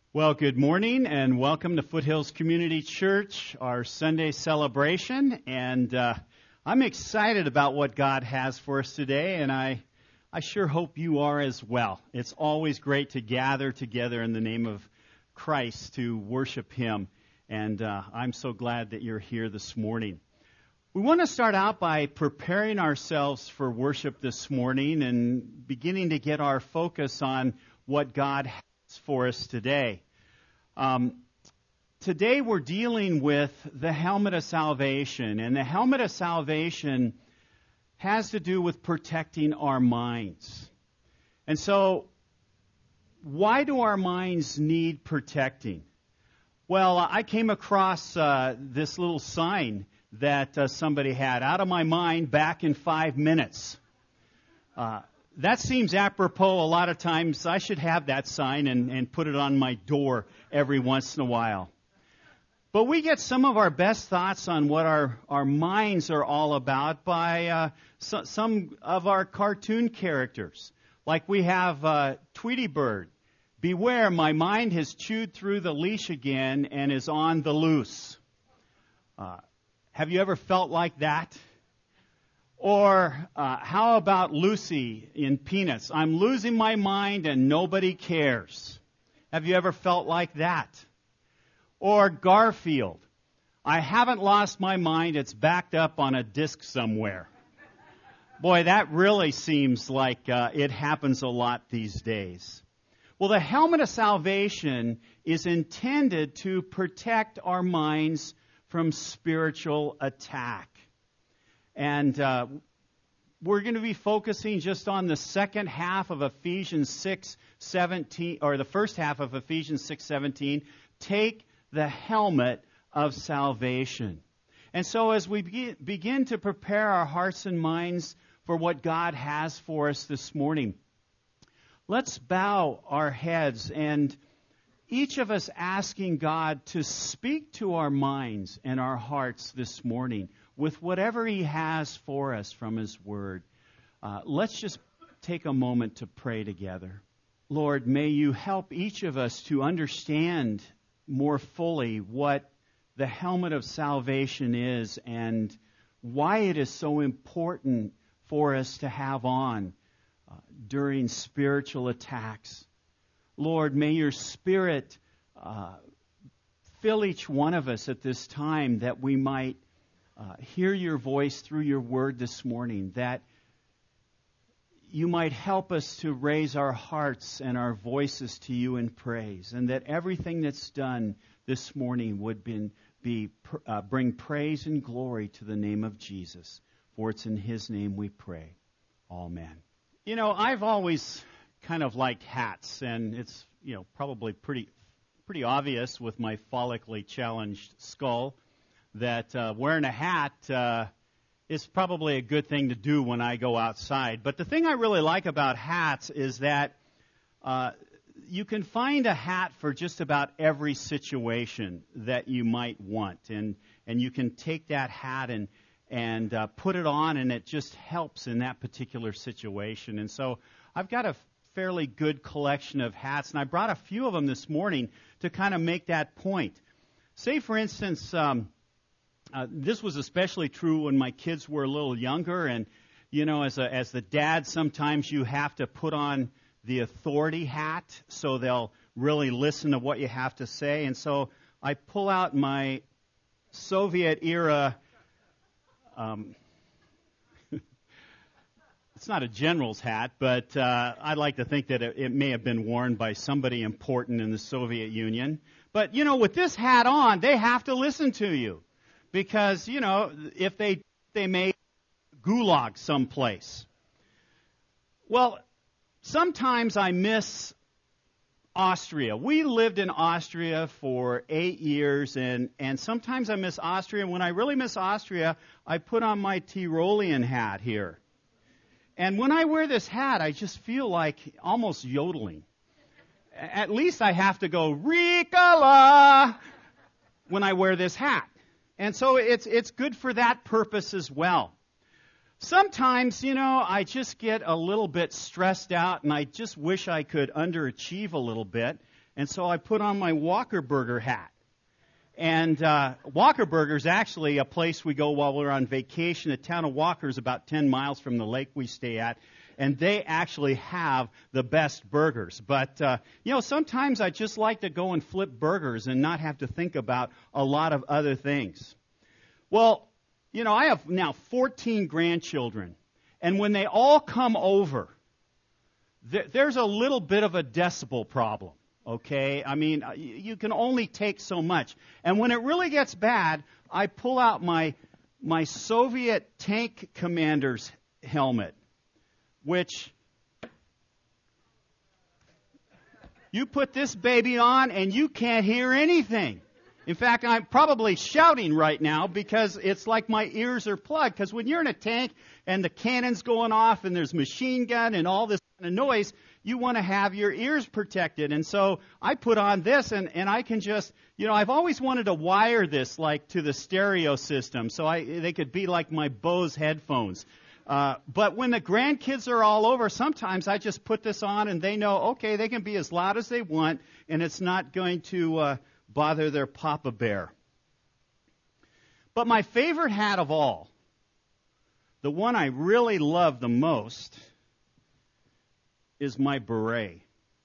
Well, good morning and welcome to Foothills Community Church, our Sunday celebration. And I'm excited about what God has for us today, and I sure hope you are as well. It's always great to gather together in the name of Christ to worship Him, and I'm so glad that you're here this morning. We want to start out by preparing ourselves for worship this morning and beginning to get our focus on what God has for us today. Today we're dealing with the helmet of salvation, and the helmet of salvation has to do with protecting our minds. And so, why do our minds need protecting? Well, I came across this little sign that somebody had, "Out of my mind, back in 5 minutes." That seems apropos a lot of times. I should have that sign and put it on my door every once in a while. But we get some of our best thoughts on what our minds are all about by some of our cartoon characters. Like we have Tweety Bird. "Beware, my mind has chewed through the leash again and is on the loose." Have you ever felt like that? Or how about Lucy in Peanuts? "I'm losing my mind and nobody cares." Have you ever felt like that? Or Garfield, "I haven't lost my mind, it's backed up on a disc somewhere." Boy, that really seems like it happens a lot these days. Well, the helmet of salvation is intended to protect our minds from spiritual attack. And we're going to be focusing just on the second half of Ephesians 6:17, or the first half of Ephesians 6:17. Take the helmet of salvation. And so as we begin to prepare our hearts and minds for what God has for us this morning, let's bow our heads and each of us asking God to speak to our minds and our hearts this morning with whatever He has for us from His Word. Let's just take a moment to pray together. Lord, may You help each of us to understand more fully what the helmet of salvation is and why it is so important for us to have on during spiritual attacks. Lord, may Your Spirit fill each one of us at this time that we might hear Your voice through Your Word this morning, that You might help us to raise our hearts and our voices to You in praise, and that everything that's done this morning would bring praise and glory to the name of Jesus. For it's in His name we pray. Amen. You know, I've always kind of liked hats, and it's, probably pretty obvious with my follically challenged skull that wearing a hat is probably a good thing to do when I go outside. But the thing I really like about hats is that you can find a hat for just about every situation that you might want, and you can take that hat and put it on, and it just helps in that particular situation. And so I've got a fairly good collection of hats, and I brought a few of them this morning to kind of make that point. Say, for instance, this was especially true when my kids were a little younger, and as the dad, sometimes you have to put on the authority hat so they'll really listen to what you have to say. And so I pull out my Soviet era. It's not a general's hat, but I'd like to think that it may have been worn by somebody important in the Soviet Union. But, with this hat on, they have to listen to you. Because, if they may gulag someplace. Well, sometimes I miss Austria. We lived in Austria for 8 years, and sometimes I miss Austria. When I really miss Austria, I put on my Tyrolean hat here. And when I wear this hat, I just feel like almost yodeling. At least I have to go, Ricola, when I wear this hat. And so it's good for that purpose as well. Sometimes, I just get a little bit stressed out, and I just wish I could underachieve a little bit. And so I put on my Walker Burger hat. And Walker Burger is actually a place we go while we're on vacation. The town of Walker is about 10 miles from the lake we stay at. And they actually have the best burgers. But, sometimes I just like to go and flip burgers and not have to think about a lot of other things. Well, I have now 14 grandchildren. And when they all come over, there's a little bit of a decibel problem. Okay? I mean, you can only take so much. And when it really gets bad, I pull out my Soviet tank commander's helmet, which you put this baby on and you can't hear anything. In fact, I'm probably shouting right now because it's like my ears are plugged. Because when you're in a tank and the cannon's going off and there's machine gun and all this kind of noise, you want to have your ears protected. And so I put on this and I can just, I've always wanted to wire this like to the stereo system so they could be like my Bose headphones. But when the grandkids are all over, sometimes I just put this on and they know, okay, they can be as loud as they want and it's not going to bother their Papa Bear. But my favorite hat of all, the one I really love the most, is my beret.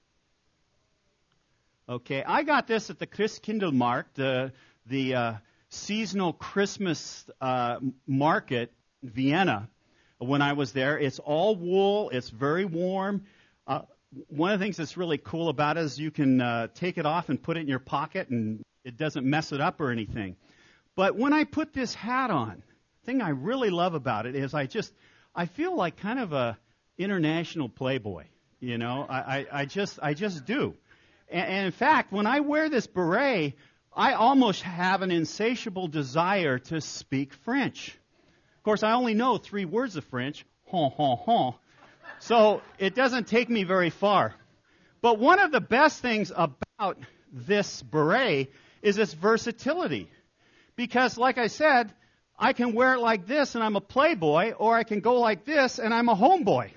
Okay, I got this at the Christkindlmarkt, the seasonal Christmas market in Vienna when I was there. It's all wool. It's very warm. One of the things that's really cool about it is you can take it off and put it in your pocket and it doesn't mess it up or anything. But when I put this hat on, the thing I really love about it is I feel like kind of a international playboy. I just do. And in fact, when I wear this beret, I almost have an insatiable desire to speak French. Of course, I only know 3 words of French, hon, hon, hon. So it doesn't take me very far. But one of the best things about this beret is its versatility. Because, like I said, I can wear it like this and I'm a playboy, or I can go like this and I'm a homeboy.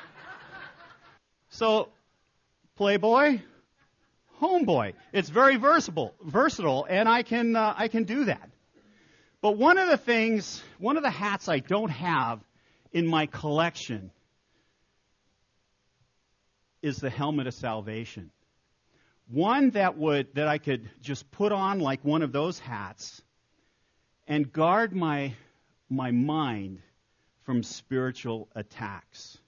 So, playboy, homeboy. It's very versatile, and I can do that. But one of the hats I don't have in my collection is the helmet of salvation. One that I could just put on like one of those hats and guard my mind from spiritual attacks.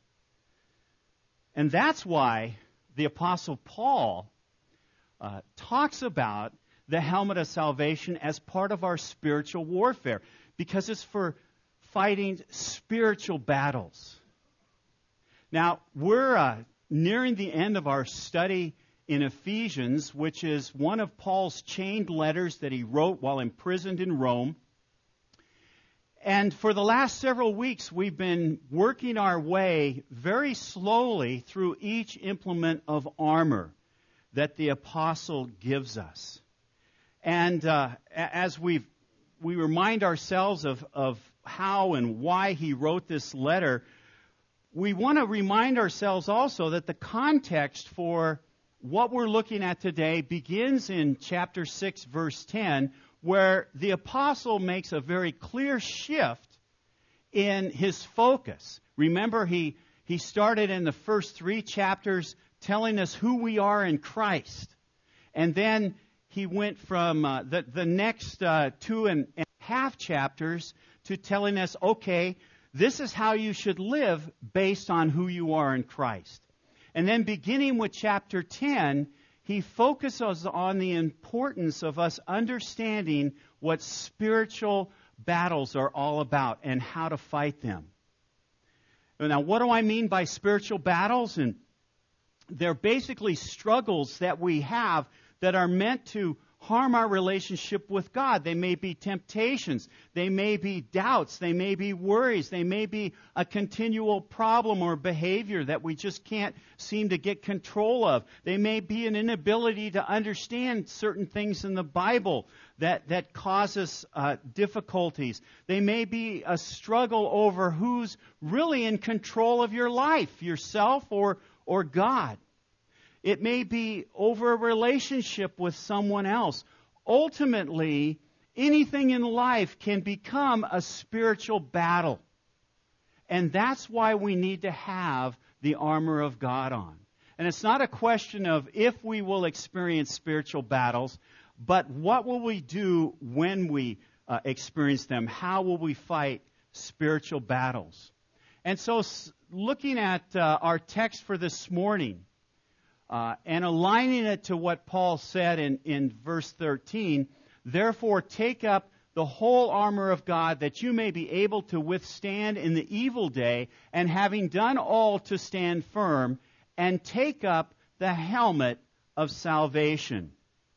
And that's why the Apostle Paul talks about the helmet of salvation as part of our spiritual warfare, because it's for fighting spiritual battles. Now, we're nearing the end of our study in Ephesians, which is one of Paul's chained letters that he wrote while imprisoned in Rome. And for the last several weeks, we've been working our way very slowly through each implement of armor that the apostle gives us. And as we remind ourselves of how and why he wrote this letter, we want to remind ourselves also that the context for what we're looking at today begins in chapter 6, verse 10, where the apostle makes a very clear shift in his focus. Remember, he started in the first 3 chapters telling us who we are in Christ. And then he went from the next 2.5 chapters to telling us, okay, this is how you should live based on who you are in Christ. And then beginning with chapter 10, he focuses on the importance of us understanding what spiritual battles are all about and how to fight them. Now, what do I mean by spiritual battles? And they're basically struggles that we have that are meant to harm our relationship with God. They may be temptations. They may be doubts. They may be worries. They may be a continual problem or behavior that we just can't seem to get control of. They may be an inability to understand certain things in the Bible that causes difficulties. They may be a struggle over who's really in control of your life, yourself or God. It may be over a relationship with someone else. Ultimately, anything in life can become a spiritual battle. And that's why we need to have the armor of God on. And it's not a question of if we will experience spiritual battles, but what will we do when we experience them? How will we fight spiritual battles? And so looking at our text for this morning and aligning it to what Paul said in verse 13, therefore take up the whole armor of God that you may be able to withstand in the evil day, and having done all to stand firm, and take up the helmet of salvation.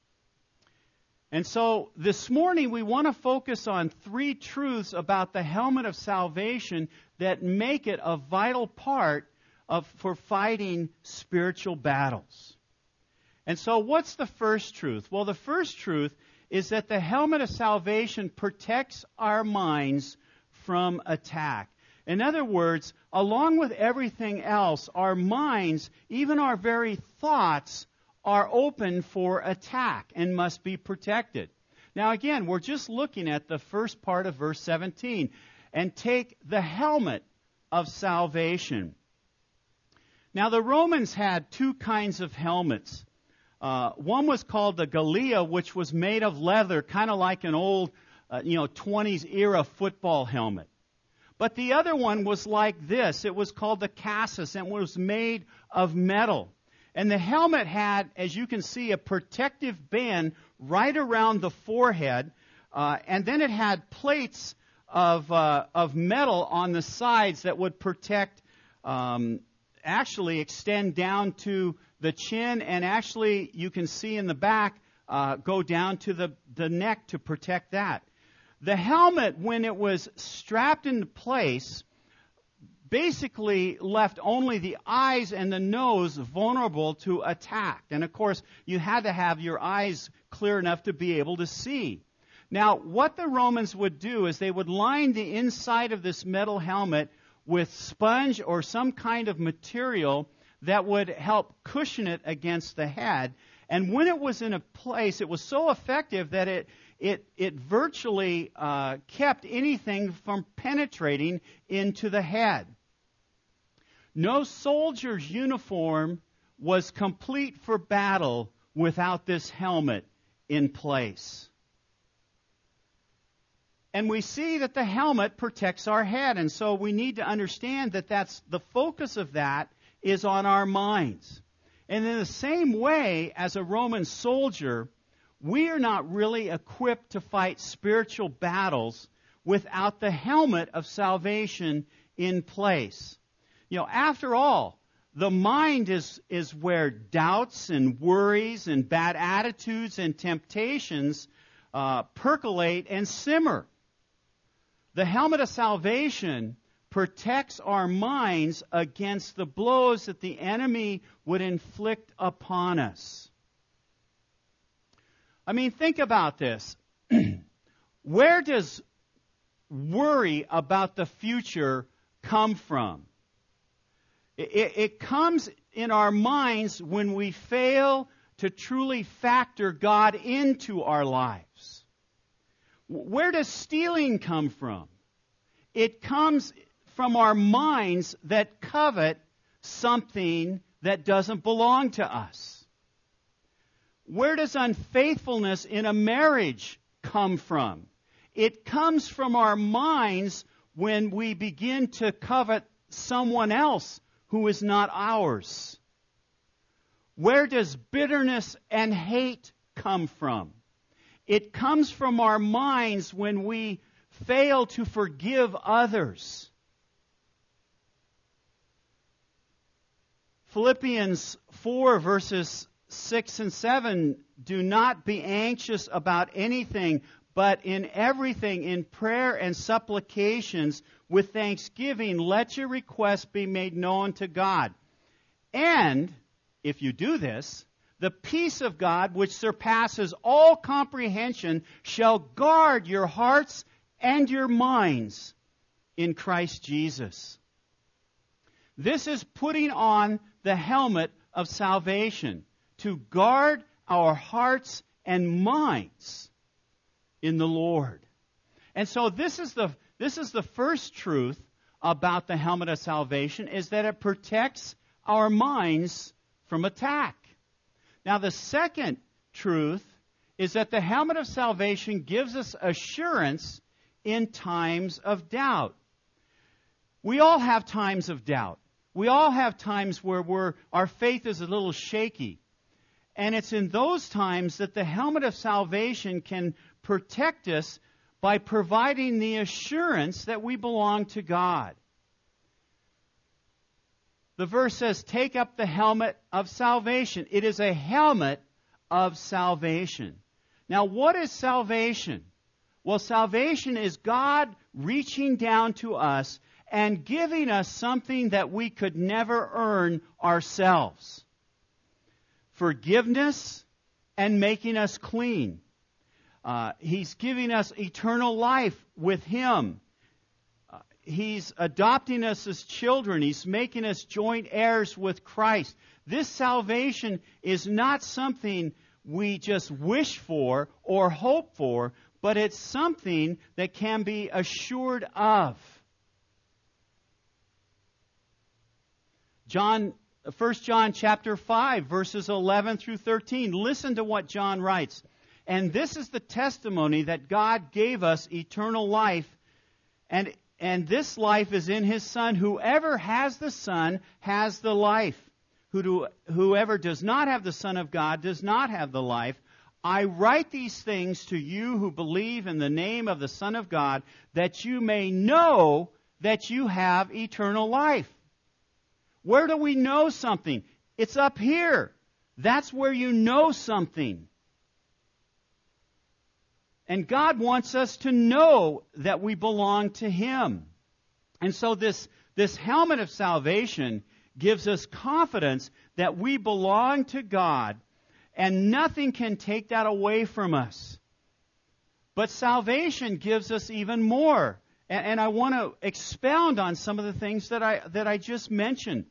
And so this morning we want to focus on three truths about the helmet of salvation that make it a vital part for fighting spiritual battles. And so what's the first truth? Well, the first truth is that the helmet of salvation protects our minds from attack. In other words, along with everything else, our minds, even our very thoughts, are open for attack and must be protected. Now again, we're just looking at the first part of verse 17. And take the helmet of salvation. Now the Romans had two kinds of helmets. One was called the Galea, which was made of leather, kind of like an old 20s era football helmet. But the other one was like this. It was called the Cassis, and was made of metal. And the helmet had, as you can see, a protective band right around the forehead, and then it had plates of metal on the sides that would protect, actually extend down to the chin, and actually you can see in the back go down to the neck to protect that. The helmet, when it was strapped into place, basically left only the eyes and the nose vulnerable to attack. And of course, you had to have your eyes clear enough to be able to see. Now, what the Romans would do is they would line the inside of this metal helmet with sponge or some kind of material that would help cushion it against the head. And when it was in a place, it was so effective that it virtually kept anything from penetrating into the head. No soldier's uniform was complete for battle without this helmet in place. And we see that the helmet protects our head, and so we need to understand that that's the focus of that is on our minds. And in the same way as a Roman soldier, we are not really equipped to fight spiritual battles without the helmet of salvation in place. After all, the mind is where doubts and worries and bad attitudes and temptations percolate and simmer. The helmet of salvation protects our minds against the blows that the enemy would inflict upon us. I mean, think about this. Where does worry about the future come from? It comes in our minds when we fail to truly factor God into our lives. Where does stealing come from? It comes from our minds that covet something that doesn't belong to us. Where does unfaithfulness in a marriage come from? It comes from our minds when we begin to covet someone else who is not ours. Where does bitterness and hate come from? It comes from our minds when we fail to forgive others. Philippians 4 verses 6 and 7, do not be anxious about anything, but in everything, in prayer and supplications, with thanksgiving, let your requests be made known to God. And, if you do this, the peace of God, which surpasses all comprehension, shall guard your hearts and your minds in Christ Jesus. This is putting on the helmet of salvation, to guard our hearts and minds in the Lord. And so this is the first truth about the helmet of salvation, is that it protects our minds from attack. Now, the second truth is that the helmet of salvation gives us assurance in times of doubt. We all have times of doubt. We all have times where our faith is a little shaky. And it's in those times that the helmet of salvation can protect us by providing the assurance that we belong to God. The verse says, take up the helmet of salvation. It is a helmet of salvation. Now, what is salvation? Well, salvation is God reaching down to us and giving us something that we could never earn ourselves. Forgiveness and making us clean. He's giving us eternal life with Him. He's adopting us as children. He's making us joint heirs with Christ. This salvation is not something we just wish for or hope for, but it's something that can be assured of. 1 John chapter 5, verses 11 through 13. Listen to what John writes. And this is the testimony that God gave us eternal life, and this life is in His Son. Whoever has the Son has the life. Whoever does not have the Son of God does not have the life. I write these things to you who believe in the name of the Son of God, that you may know that you have eternal life. Where do we know something? It's up here. That's where you know something. And God wants us to know that we belong to Him. And so this helmet of salvation gives us confidence that we belong to God, and nothing can take that away from us. But salvation gives us even more. And I want to expound on some of the things that I just mentioned.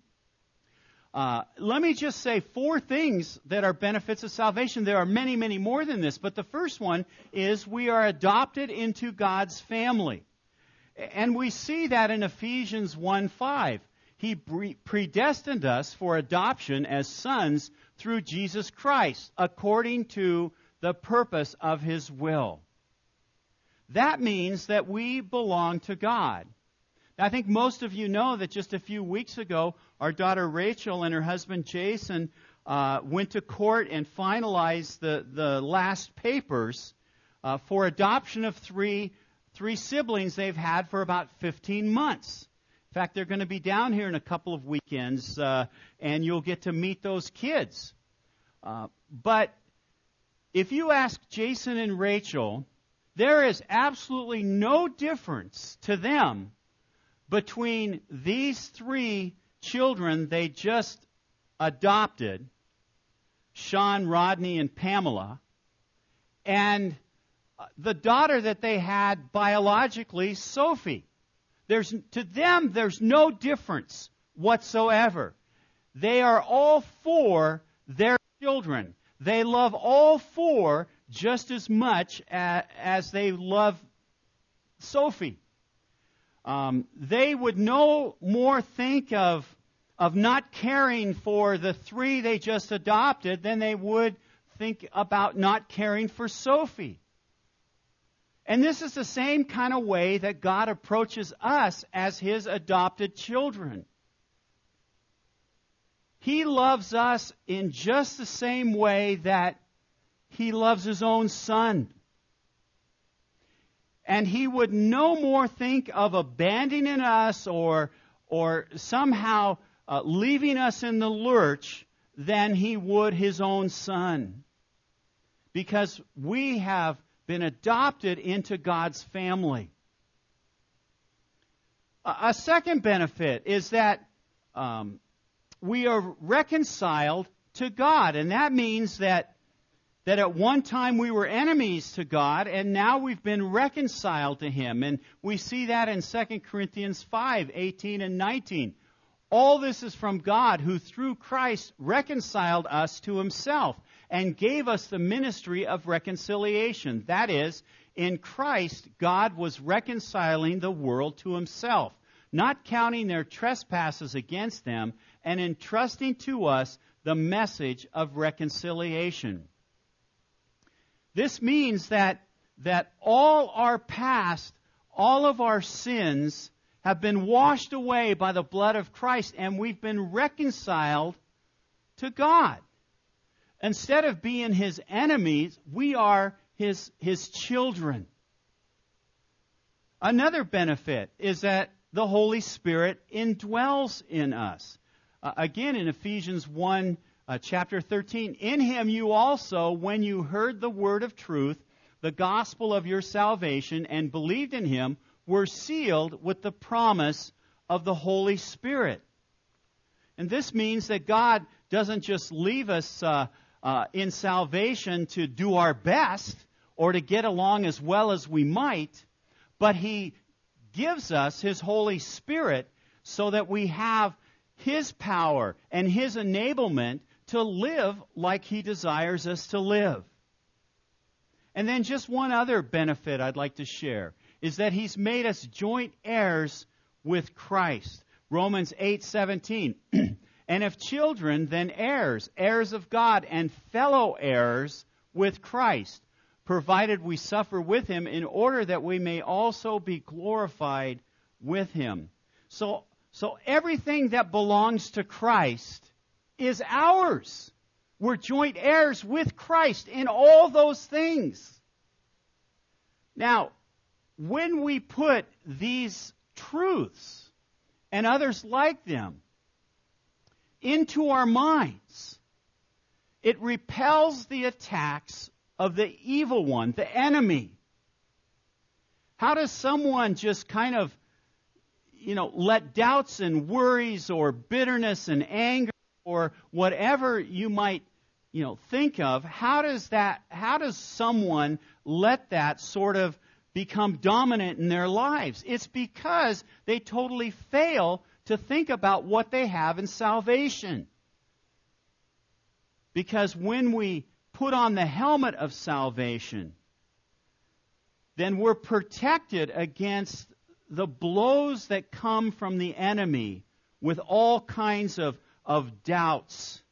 Let me just say 4 things that are benefits of salvation. There are many, many more than this, but the first one is we are adopted into God's family. And we see that in Ephesians 1:5. He predestined us for adoption as sons through Jesus Christ, according to the purpose of His will. That means that we belong to God. I think most of you know that just a few weeks ago, our daughter Rachel and her husband Jason went to court and finalized the last papers for adoption of three siblings they've had for about 15 months. In fact, they're going to be down here in a couple of weekends, and you'll get to meet those kids. But if you ask Jason and Rachel, there is absolutely no difference to them between these 3 children they just adopted, Sean, Rodney, and Pamela, and the daughter that they had biologically, Sophie. To them, there's no difference whatsoever. They are all 4 their children. They love all 4 just as much as they love Sophie. They would no more think of not caring for the 3 they just adopted than they would think about not caring for Sophie. And this is the same kind of way that God approaches us as His adopted children. He loves us in just the same way that He loves His own Son. And He would no more think of abandoning us or somehow leaving us in the lurch than He would His own Son. Because we have been adopted into God's family. A second benefit is that we are reconciled to God. And that means that at one time we were enemies to God, and now we've been reconciled to Him. And we see that in 2 Corinthians 5:18 and 19. All this is from God, who through Christ reconciled us to himself and gave us the ministry of reconciliation. That is, in Christ, God was reconciling the world to himself, not counting their trespasses against them, and entrusting to us the message of reconciliation. This means that all our past, all of our sins have been washed away by the blood of Christ, and we've been reconciled to God. Instead of being his enemies, we are his children. Another benefit is that the Holy Spirit indwells in us. Again, in Ephesians 1, chapter 13, in him you also, when you heard the word of truth, the gospel of your salvation, and believed in him, were sealed with the promise of the Holy Spirit. And this means that God doesn't just leave us in salvation to do our best or to get along as well as we might, but he gives us his Holy Spirit so that we have his power and his enablement to live like he desires us to live. And then just one other benefit I'd like to share is that he's made us joint heirs with Christ. Romans 8:17. And if children, then heirs, heirs of God, and fellow heirs with Christ, provided we suffer with him, in order that we may also be glorified with him. So everything that belongs to Christ is ours. We're joint heirs with Christ in all those things. Now, when we put these truths and others like them into our minds, it repels the attacks of the evil one, the enemy. How does someone just kind of, let doubts and worries or bitterness and anger or whatever you might, think of, how does someone let that sort of become dominant in their lives? It's because they totally fail to think about what they have in salvation. Because when we put on the helmet of salvation, then we're protected against the blows that come from the enemy with all kinds of doubts.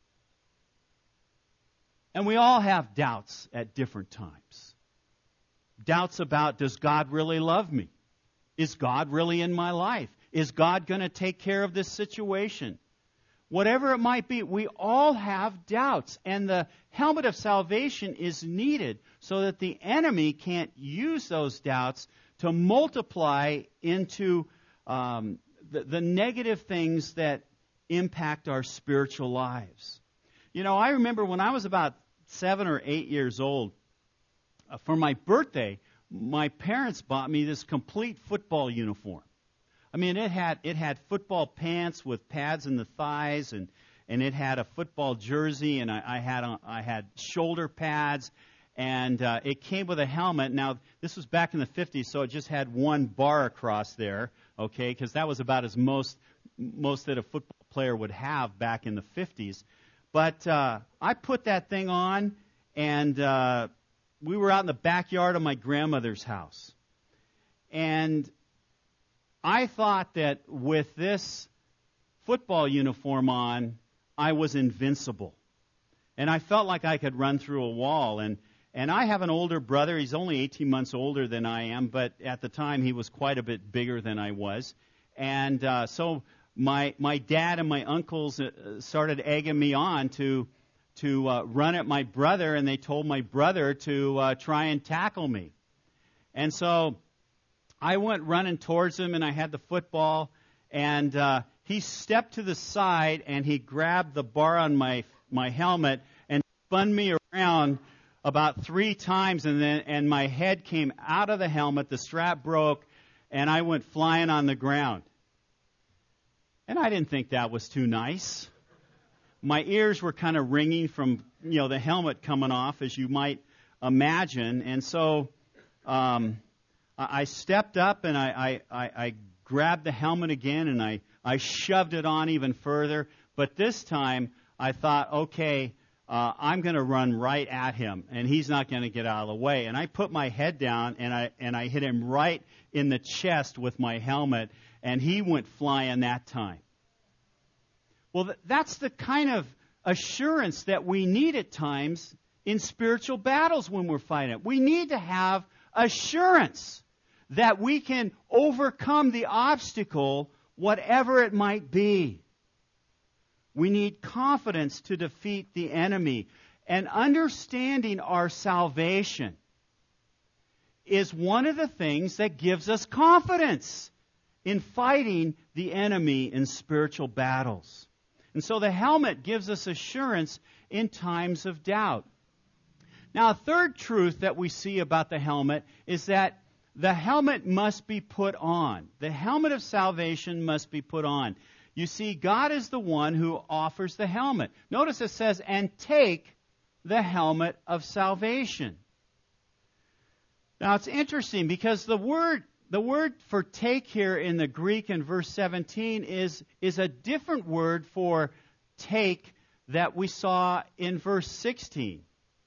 And we all have doubts at different times. Doubts about, does God really love me? Is God really in my life? Is God going to take care of this situation? Whatever it might be, we all have doubts. And the helmet of salvation is needed so that the enemy can't use those doubts to multiply into the negative things that impact our spiritual lives. I remember when I was about 7 or 8 years old, for my birthday, my parents bought me this complete football uniform. I mean, it had football pants with pads in the thighs, and it had a football jersey, and I had shoulder pads, and it came with a helmet. Now, this was back in the 50s, so it just had one bar across there, okay, because that was about as most that a football player would have back in the 50s. But I put that thing on, and we were out in the backyard of my grandmother's house. And I thought that with this football uniform on, I was invincible. And I felt like I could run through a wall. And I have an older brother. He's only 18 months older than I am, but at the time he was quite a bit bigger than I was. And so my dad and my uncles started egging me on to run at my brother, and they told my brother to try and tackle me. And so I went running towards him, and I had the football, and he stepped to the side, and he grabbed the bar on my helmet and spun me around about 3 times, and my head came out of the helmet, the strap broke, and I went flying on the ground. And I didn't think that was too nice. My ears were kind of ringing from, the helmet coming off, as you might imagine. And so I stepped up and I grabbed the helmet again, and I I shoved it on even further. But this time, I thought, okay, I'm going to run right at him, and he's not going to get out of the way. And I put my head down, and I hit him right in the chest with my helmet, and he went flying that time. Well, that's the kind of assurance that we need at times in spiritual battles when we're fighting. We need to have assurance that we can overcome the obstacle, whatever it might be. We need confidence to defeat the enemy. And understanding our salvation is one of the things that gives us confidence in fighting the enemy in spiritual battles. And so the helmet gives us assurance in times of doubt. Now, a third truth that we see about the helmet is that the helmet must be put on. The helmet of salvation must be put on. You see, God is the one who offers the helmet. Notice it says, and take the helmet of salvation. Now, it's interesting because the word for take here in the Greek in verse 17 is a different word for take that we saw in verse 16.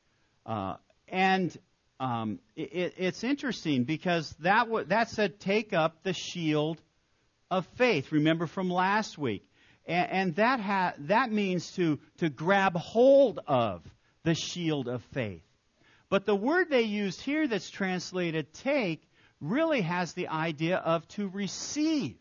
It's interesting because that said take up the shield of faith. Remember from last week. And that means to grab hold of the shield of faith. But the word they used here that's translated take really has the idea of to receive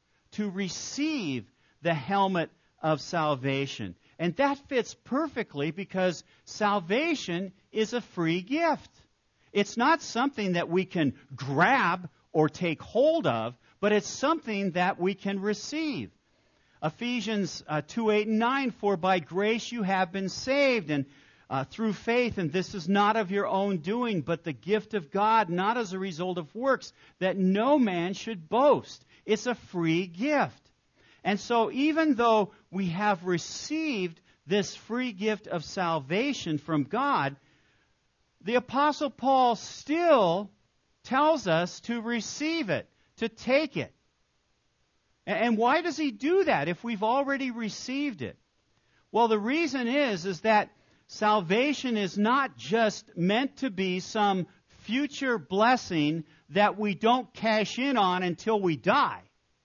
the helmet of salvation. And that fits perfectly because salvation is a free gift. It's not something that we can grab or take hold of, but it's something that we can receive. Ephesians 2:8 and 9, for by grace you have been saved, and through faith, and this is not of your own doing, but the gift of God, not as a result of works, that no man should boast. It's a free gift. And so even though we have received this free gift of salvation from God, the Apostle Paul still tells us to receive it, to take it. And why does he do that if we've already received it? Well, the reason is that salvation is not just meant to be some future blessing that we don't cash in on until we die.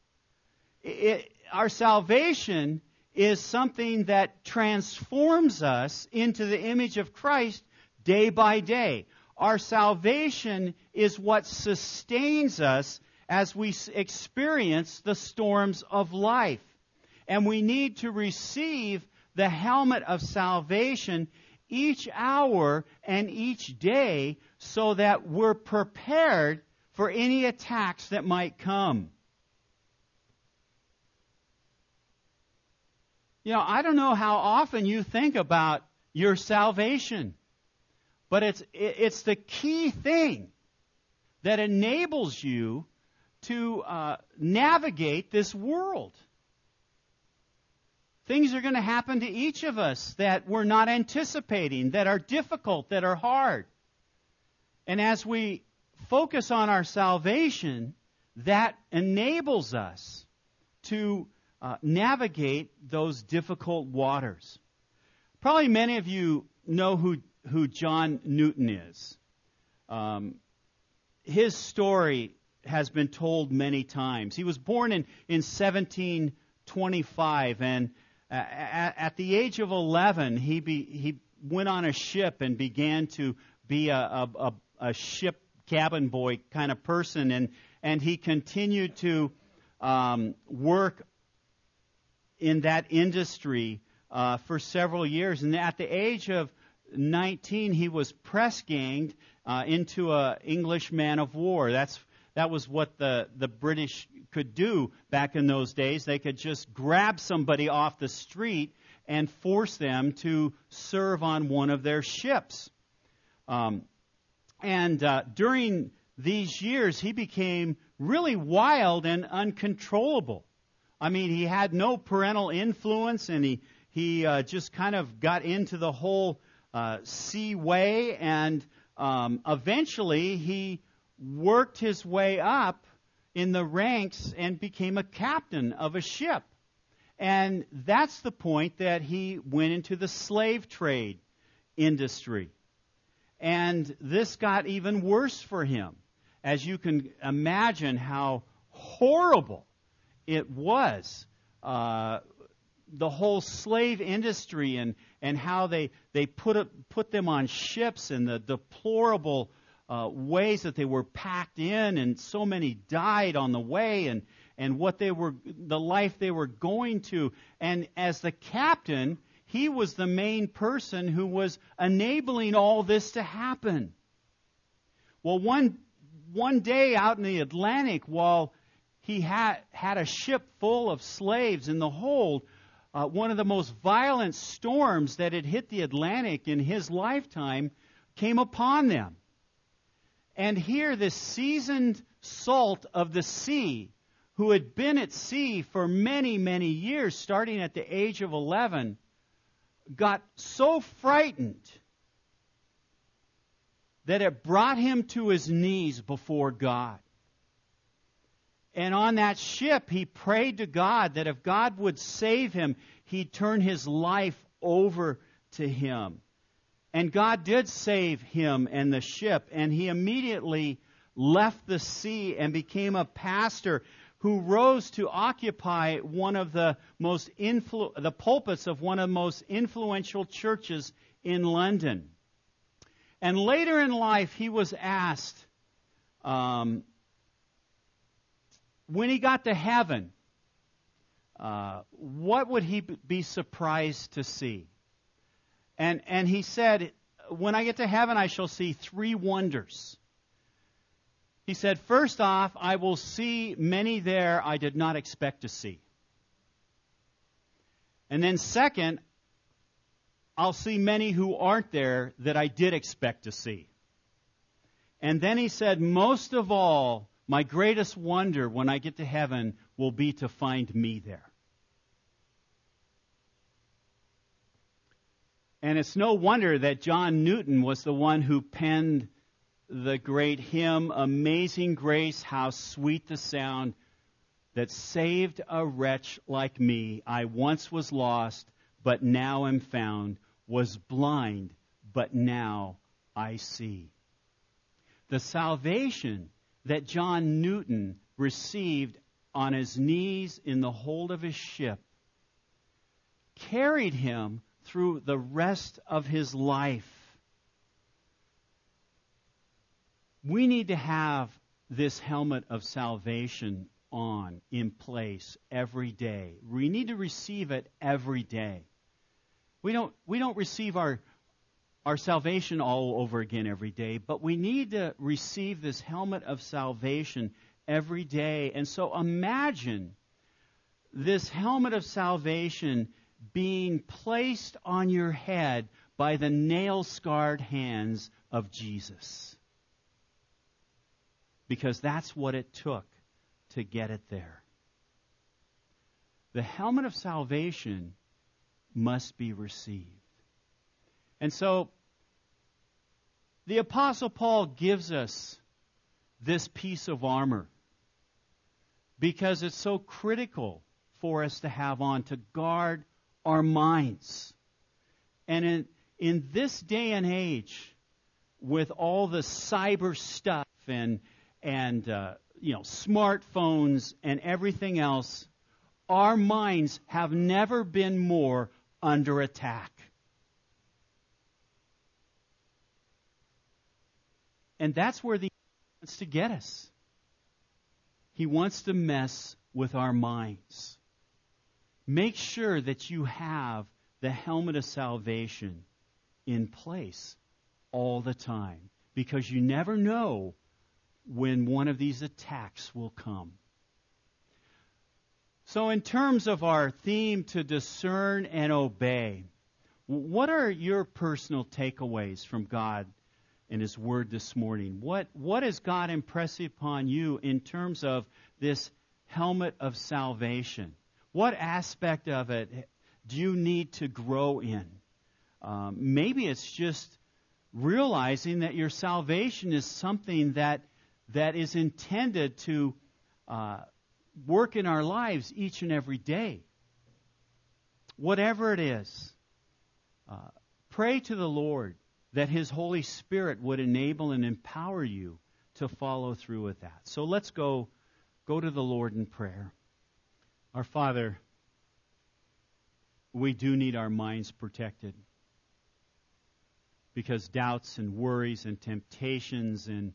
Our salvation is something that transforms us into the image of Christ day by day. Our salvation is what sustains us as we experience the storms of life. And we need to receive the helmet of salvation each hour and each day so that we're prepared for any attacks that might come. You know, I don't know how often you think about your salvation, but it's the key thing that enables you to navigate this world. Things are going to happen to each of us that we're not anticipating, that are difficult, that are hard. And as we focus on our salvation, that enables us to navigate those difficult waters. Probably many of you know who John Newton is. His story has been told many times. He was born in 1725, and at the age of 11, he went on a ship and began to be a ship cabin boy kind of person, and he continued to work in that industry for several years. And at the age of 19, he was press ganged into an English man of war. That was what the British could do back in those days. They could just grab somebody off the street and force them to serve on one of their ships. During these years, he became really wild and uncontrollable. I mean, he had no parental influence, and he just kind of got into the whole sea way, and eventually he worked his way up in the ranks and became a captain of a ship. And that's the point that he went into the slave trade industry. And this got even worse for him. As you can imagine how horrible it was, the whole slave industry and how they put them on ships and the deplorable ways that they were packed in, and so many died on the way, and the life they were going to. And as the captain, he was the main person who was enabling all this to happen. Well, one day out in the Atlantic, while he had a ship full of slaves in the hold, one of the most violent storms that had hit the Atlantic in his lifetime came upon them. And here, this seasoned salt of the sea, who had been at sea for many, many years, starting at the age of 11, got so frightened that it brought him to his knees before God. And on that ship, he prayed to God that if God would save him, he'd turn his life over to him. And God did save him and the ship, and he immediately left the sea and became a pastor who rose to occupy one of the pulpits of one of the most influential churches in London. And later in life, he was asked, when he got to heaven, what would he be surprised to see? And he said, when I get to heaven, I shall see 3 wonders. He said, first off, I will see many there I did not expect to see. And then second, I'll see many who aren't there that I did expect to see. And then he said, most of all, my greatest wonder when I get to heaven will be to find me there. And it's no wonder that John Newton was the one who penned the great hymn, Amazing Grace, how sweet the sound that saved a wretch like me. I once was lost, but now am found, was blind, but now I see. The salvation that John Newton received on his knees in the hold of his ship carried him through the rest of his life. We need to have this helmet of salvation on, in place, every day. We need to receive it every day. We don't receive our salvation all over again every day, but we need to receive this helmet of salvation every day. And so imagine this helmet of salvation being placed on your head by the nail-scarred hands of Jesus. Because that's what it took to get it there. The helmet of salvation must be received. And so, the Apostle Paul gives us this piece of armor because it's so critical for us to have on to guard our minds. And in this day and age, with all the cyber stuff and smartphones and everything else, our minds have never been more under attack. And that's where the enemy wants to get us. He wants to mess with our minds. Make sure that you have the helmet of salvation in place all the time, because you never know when one of these attacks will come. So in terms of our theme, to discern and obey, what are your personal takeaways from God and His Word this morning? What has God impressed upon you in terms of this helmet of salvation? What aspect of it do you need to grow in? Maybe it's just realizing that your salvation is something that is intended to work in our lives each and every day. Whatever it is, pray to the Lord that His Holy Spirit would enable and empower you to follow through with that. So let's go to the Lord in prayer. Our Father, we do need our minds protected, because doubts and worries and temptations and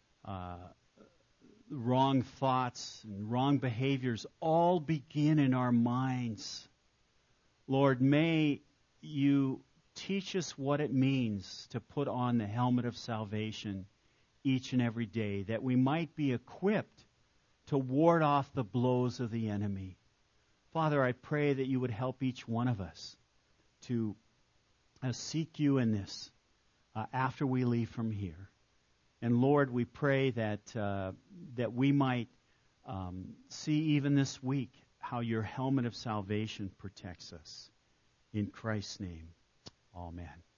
wrong thoughts and wrong behaviors all begin in our minds. Lord, may you teach us what it means to put on the helmet of salvation each and every day, that we might be equipped to ward off the blows of the enemy. Father, I pray that you would help each one of us to seek you in this after we leave from here. And Lord, we pray that we might see even this week how your helmet of salvation protects us. In Christ's name, amen.